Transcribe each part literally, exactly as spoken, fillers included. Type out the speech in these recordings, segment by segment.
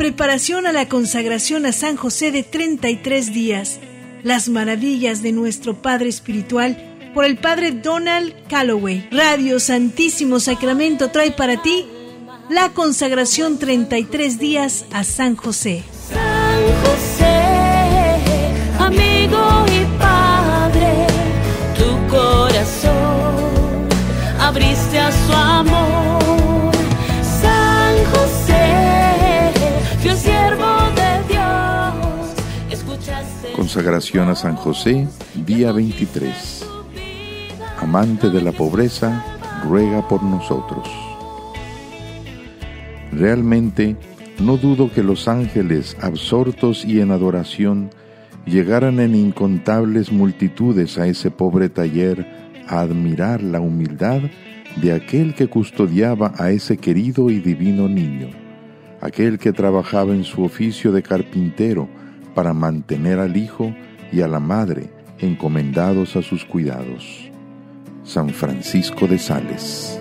preparación a la consagración a San José de treinta y tres días. Las maravillas de nuestro Padre Espiritual, por el Padre Donald Calloway. Radio Santísimo Sacramento trae para ti la consagración treinta y tres días a San José. San José, amigo y padre, tu corazón abriste a su amor. San José, fiel siervo de Dios, escuchaste. Consagración a San José, día veintitrés. Amante de la pobreza, ruega por nosotros. Realmente, no dudo que los ángeles, absortos y en adoración, llegaran en incontables multitudes a ese pobre taller a admirar la humildad de aquel que custodiaba a ese querido y divino niño, aquel que trabajaba en su oficio de carpintero para mantener al hijo y a la madre encomendados a sus cuidados. San Francisco de Sales.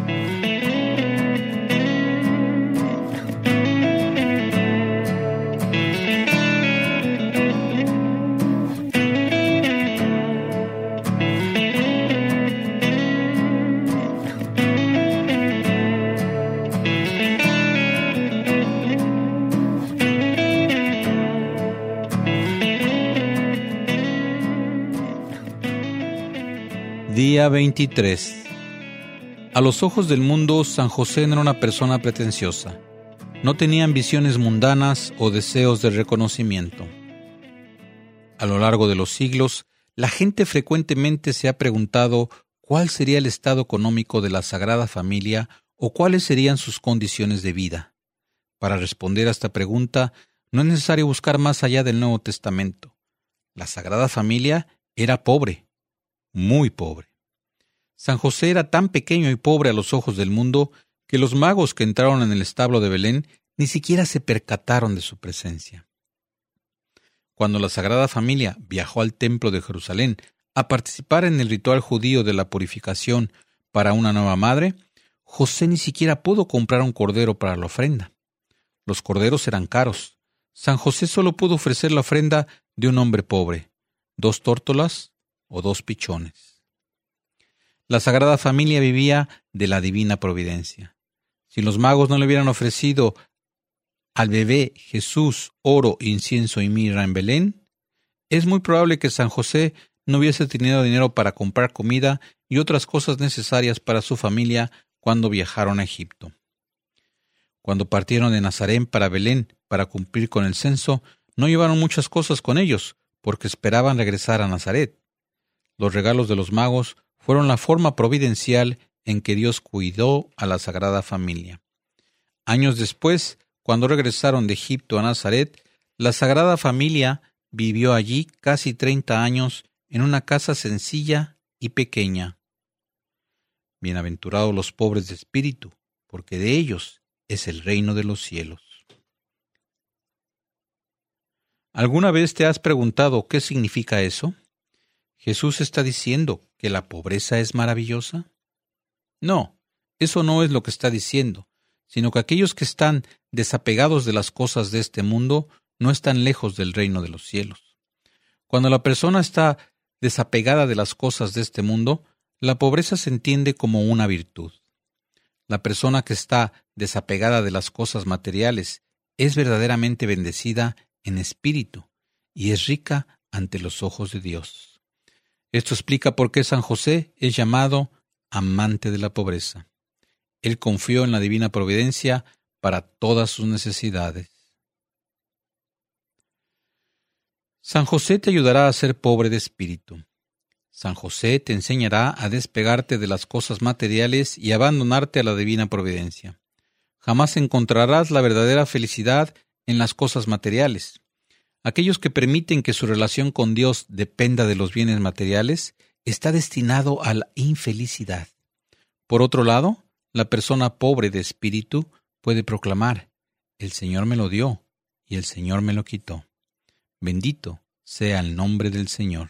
Día veintitrés. A los ojos del mundo, San José no era una persona pretenciosa. No tenía ambiciones mundanas o deseos de reconocimiento. A lo largo de los siglos, la gente frecuentemente se ha preguntado cuál sería el estado económico de la Sagrada Familia o cuáles serían sus condiciones de vida. Para responder a esta pregunta, no es necesario buscar más allá del Nuevo Testamento. La Sagrada Familia era pobre. Muy pobre. San José era tan pequeño y pobre a los ojos del mundo que los magos que entraron en el establo de Belén ni siquiera se percataron de su presencia. Cuando la Sagrada Familia viajó al templo de Jerusalén a participar en el ritual judío de la purificación para una nueva madre, José ni siquiera pudo comprar un cordero para la ofrenda. Los corderos eran caros. San José solo pudo ofrecer la ofrenda de un hombre pobre, dos tórtolas o dos pichones. La Sagrada Familia vivía de la divina providencia. Si los magos no le hubieran ofrecido al bebé Jesús oro, incienso y mirra en Belén, es muy probable que San José no hubiese tenido dinero para comprar comida y otras cosas necesarias para su familia cuando viajaron a Egipto. Cuando partieron de Nazaret para Belén para cumplir con el censo, no llevaron muchas cosas con ellos, porque esperaban regresar a Nazaret. Los regalos de los magos fueron la forma providencial en que Dios cuidó a la Sagrada Familia. Años después, cuando regresaron de Egipto a Nazaret, la Sagrada Familia vivió allí casi treinta años en una casa sencilla y pequeña. Bienaventurados los pobres de espíritu, porque de ellos es el reino de los cielos. ¿Alguna vez te has preguntado qué significa eso? ¿Jesús está diciendo que la pobreza es maravillosa? No, eso no es lo que está diciendo, sino que aquellos que están desapegados de las cosas de este mundo no están lejos del reino de los cielos. Cuando la persona está desapegada de las cosas de este mundo, la pobreza se entiende como una virtud. La persona que está desapegada de las cosas materiales es verdaderamente bendecida en espíritu y es rica ante los ojos de Dios. Esto explica por qué San José es llamado amante de la pobreza. Él confió en la divina providencia para todas sus necesidades. San José te ayudará a ser pobre de espíritu. San José te enseñará a despegarte de las cosas materiales y abandonarte a la divina providencia. Jamás encontrarás la verdadera felicidad en las cosas materiales. Aquellos que permiten que su relación con Dios dependa de los bienes materiales está destinado a la infelicidad. Por otro lado, la persona pobre de espíritu puede proclamar: el Señor me lo dio y el Señor me lo quitó. Bendito sea el nombre del Señor.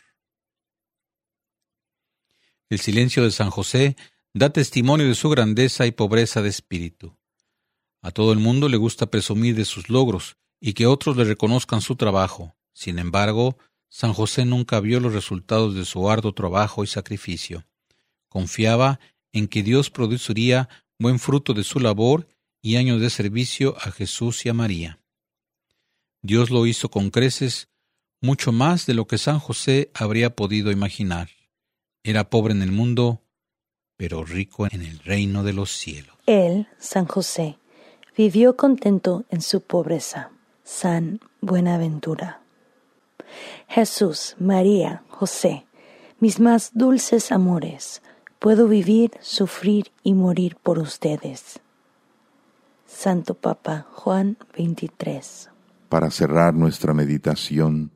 El silencio de San José da testimonio de su grandeza y pobreza de espíritu. A todo el mundo le gusta presumir de sus logros y que otros le reconozcan su trabajo. Sin embargo, San José nunca vio los resultados de su arduo trabajo y sacrificio. Confiaba en que Dios produciría buen fruto de su labor y años de servicio a Jesús y a María. Dios lo hizo con creces, mucho más de lo que San José habría podido imaginar. Era pobre en el mundo, pero rico en el reino de los cielos. Él, San José, vivió contento en su pobreza. San Buenaventura. Jesús, María, José, mis más dulces amores, puedo vivir, sufrir y morir por ustedes. Santo Papa Juan veintitrés. Para cerrar nuestra meditación,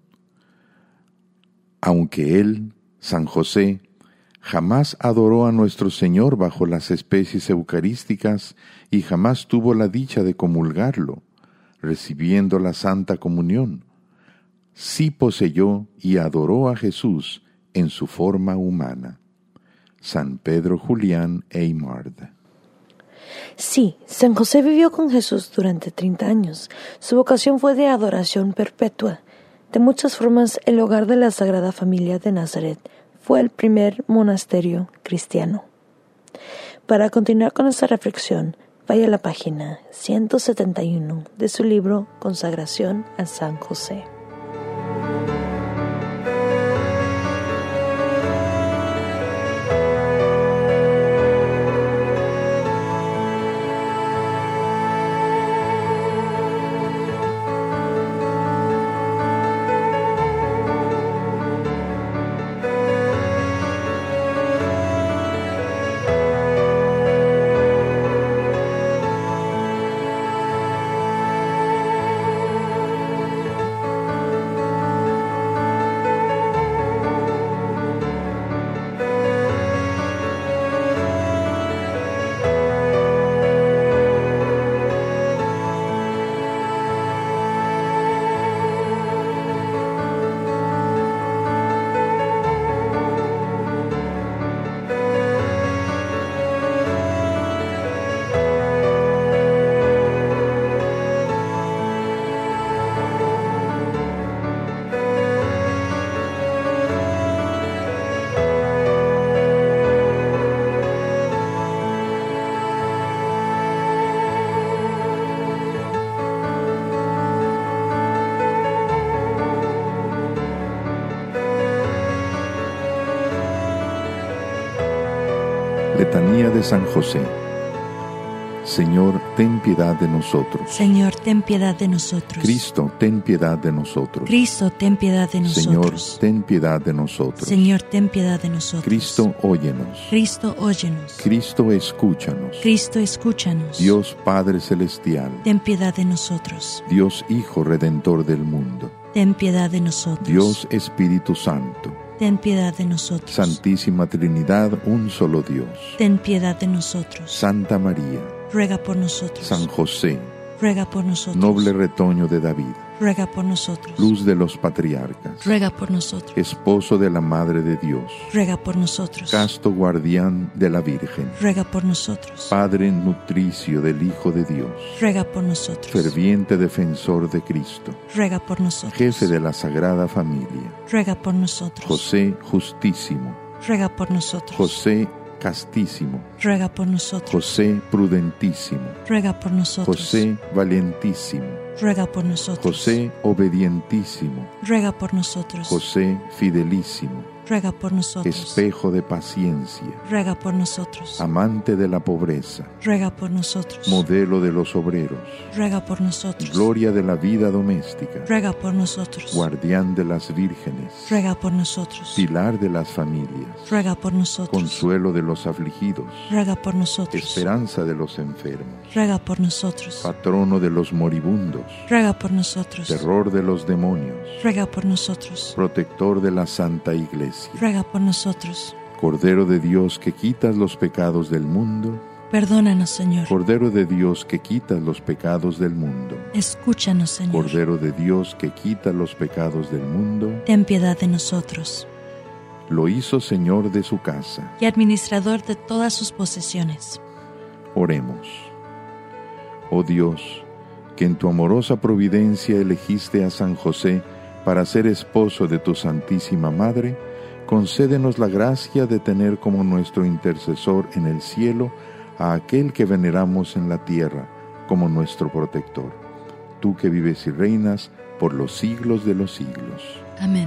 aunque él, San José, jamás adoró a nuestro Señor bajo las especies eucarísticas y jamás tuvo la dicha de comulgarlo, recibiendo la Santa Comunión, sí poseyó y adoró a Jesús en su forma humana. San Pedro Julián Eymard. Sí, San José vivió con Jesús durante treinta años. Su vocación fue de adoración perpetua. De muchas formas, el hogar de la Sagrada Familia de Nazaret fue el primer monasterio cristiano. Para continuar con esta reflexión, vaya a la página ciento setenta y uno de su libro Consagración a San José. Letanía de San José. Señor, ten piedad de nosotros. Señor, ten piedad de nosotros. Cristo, ten piedad de nosotros. Cristo, ten piedad de nosotros. Señor, ten piedad de nosotros. Señor, ten piedad de nosotros. Cristo, óyenos. Cristo, óyenos. Cristo, escúchanos. Cristo, escúchanos. Dios Padre Celestial. Ten piedad de nosotros. Dios Hijo Redentor del mundo. Ten piedad de nosotros. Dios Espíritu Santo. Ten piedad de nosotros. Santísima Trinidad, un solo Dios. Ten piedad de nosotros. Santa María. Ruega por nosotros. San José. Ruega por nosotros. Noble retoño de David. Ruega por nosotros. Luz de los patriarcas. Ruega por nosotros. Esposo de la Madre de Dios. Ruega por nosotros. Casto guardián de la Virgen. Ruega por nosotros. Padre nutricio del Hijo de Dios. Ruega por nosotros. Ferviente defensor de Cristo. Ruega por nosotros. Jefe de la Sagrada Familia. Ruega por nosotros. José justísimo. Ruega por nosotros. José castísimo. Ruega por nosotros. José prudentísimo. Ruega por nosotros. José valientísimo. Ruega por nosotros. José obedientísimo. Ruega por nosotros. José fidelísimo. Ruega por nosotros. Espejo de paciencia. Ruega por nosotros. Amante de la pobreza. Ruega por nosotros. Modelo de los obreros. Ruega por nosotros. Gloria de la vida doméstica. Ruega por nosotros. Guardián de las vírgenes. Ruega por nosotros. Pilar de las familias. Ruega por nosotros. Consuelo de los afligidos. Ruega por nosotros. Esperanza de los enfermos. Ruega por nosotros. Patrono de los moribundos. Ruega por nosotros. Terror de los demonios. Ruega por nosotros. Protector de la Santa Iglesia. Ruega por nosotros. Cordero de Dios que quitas los pecados del mundo. Perdónanos, Señor. Cordero de Dios que quitas los pecados del mundo. Escúchanos, Señor. Cordero de Dios que quita los pecados del mundo. Ten piedad de nosotros. Lo hizo Señor de su casa. Y administrador de todas sus posesiones. Oremos. Oh Dios, que en tu amorosa providencia elegiste a San José para ser esposo de tu Santísima Madre, concédenos la gracia de tener como nuestro intercesor en el cielo a aquel que veneramos en la tierra como nuestro protector. Tú que vives y reinas por los siglos de los siglos. Amén.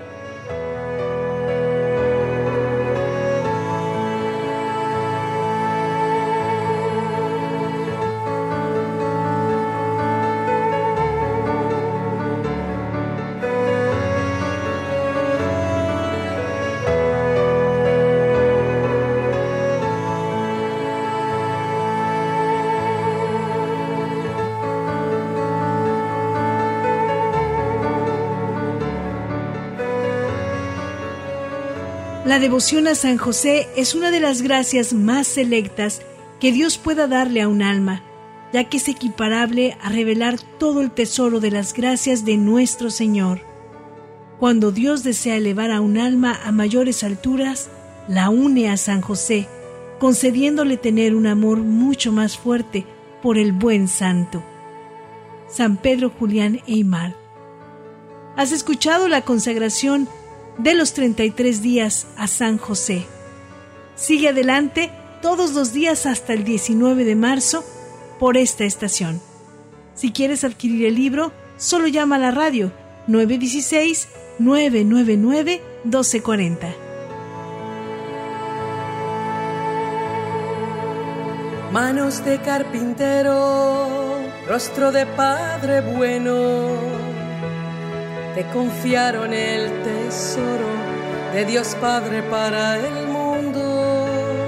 La devoción a San José es una de las gracias más selectas que Dios pueda darle a un alma, ya que es equiparable a revelar todo el tesoro de las gracias de nuestro Señor. Cuando Dios desea elevar a un alma a mayores alturas, la une a San José, concediéndole tener un amor mucho más fuerte por el buen santo. San Pedro Julián Eymar. ¿Has escuchado la consagración de los treinta y tres días a San José? Sigue adelante todos los días hasta el diecinueve de marzo por esta estación. Si quieres adquirir el libro, solo llama a la radio nueve uno seis, nueve nueve nueve, uno dos cuatro cero. Manos de carpintero, rostro de padre bueno, te confiaron el tesoro de Dios Padre para el mundo.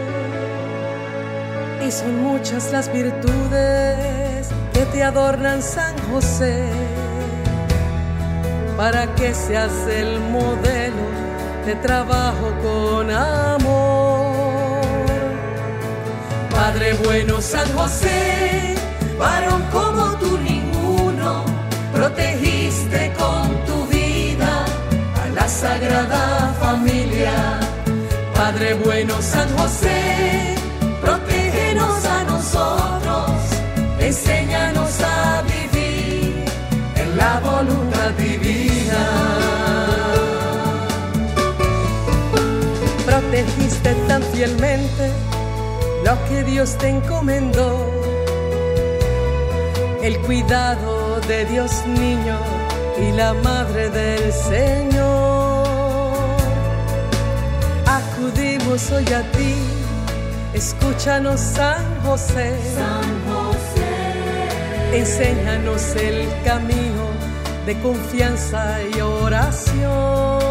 Y son muchas las virtudes que te adornan, San José, para que seas el modelo de trabajo con amor. Padre bueno, San José, varón como tú ninguno, protegiste con tu vida a la Sagrada Familia. Padre bueno, San José, protégenos a nosotros, enséñanos a vivir en la voluntad divina. Protegiste tan fielmente lo que Dios te encomendó, el cuidado de Dios niño y la madre del Señor. Acudimos hoy a ti, escúchanos, San José. San José, enséñanos el camino de confianza y oración.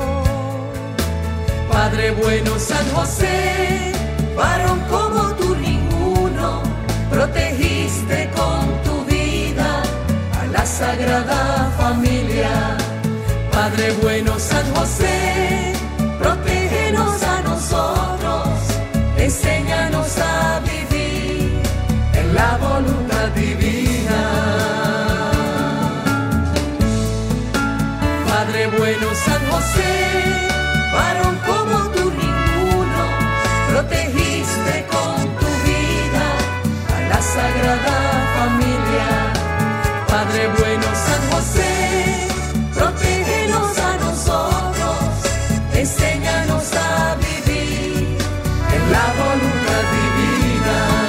Padre bueno, San José, varón como tú ninguno, protegiste con tu vida a la Sagrada Familia. Padre bueno, San José, protégenos a nosotros, enséñanos a vivir en la voluntad divina. Padre bueno, San José, varón como tú ninguno, protegiste con tu vida a la Sagrada Familia. Padre bueno, San José, protégenos a nosotros, enséñanos a vivir en la voluntad divina.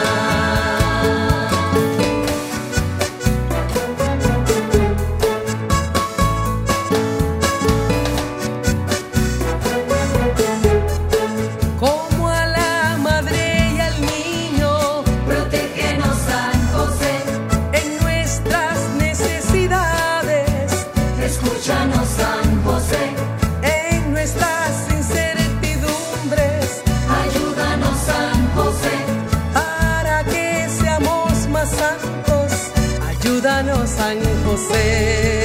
Como a la madre y al niño, protégenos, San José, en nuestras necesidades, escúchanos, San José, en nuestras incertidumbres, ayúdanos, San José, para que seamos más santos. Ayúdanos, San José.